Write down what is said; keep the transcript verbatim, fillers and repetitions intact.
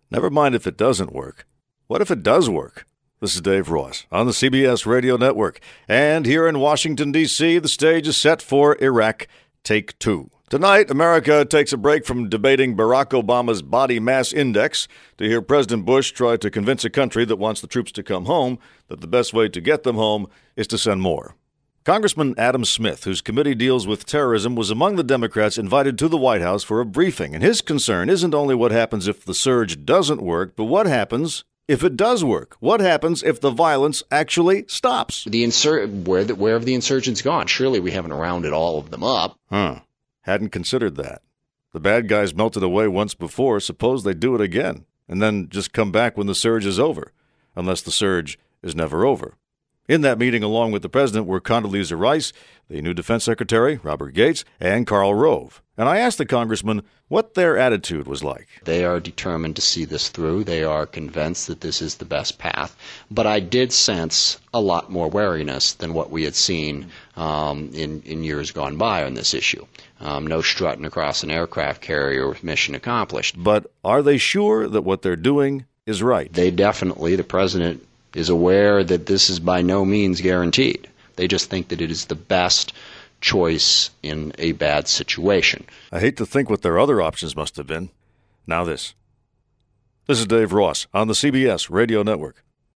Never mind if it doesn't work. What if it does work? This is Dave Ross on the C B S Radio Network. And here in Washington, D C, the stage is set for Iraq Take Two. Tonight, America takes a break from debating Barack Obama's body mass index to hear President Bush try to convince a country that wants the troops to come home that the best way to get them home is to send more. Congressman Adam Smith, whose committee deals with terrorism, was among the Democrats invited to the White House for a briefing. And his concern isn't only what happens if the surge doesn't work, but what happens if it does work. What happens if the violence actually stops? The insur- where, the, where have the insurgents gone? Surely we haven't rounded all of them up. Huh. Hadn't considered that. The bad guys melted away once before. Suppose they do it again, and then just come back when the surge is over, unless the surge is never over. In that meeting, along with the president, were Condoleezza Rice, the new defense secretary, Robert Gates, and Karl Rove. And I asked the congressman what their attitude was like. They are determined to see this through. They are convinced that this is the best path. But I did sense a lot more wariness than what we had seen um, in, in years gone by on this issue. Um, no strutting across an aircraft carrier with mission accomplished. But are they sure that what they're doing is right? They definitely, the president is aware that this is by no means guaranteed. They just think that it is the best choice in a bad situation. I hate to think what their other options must have been. Now this. This is Dave Ross on the C B S Radio Network.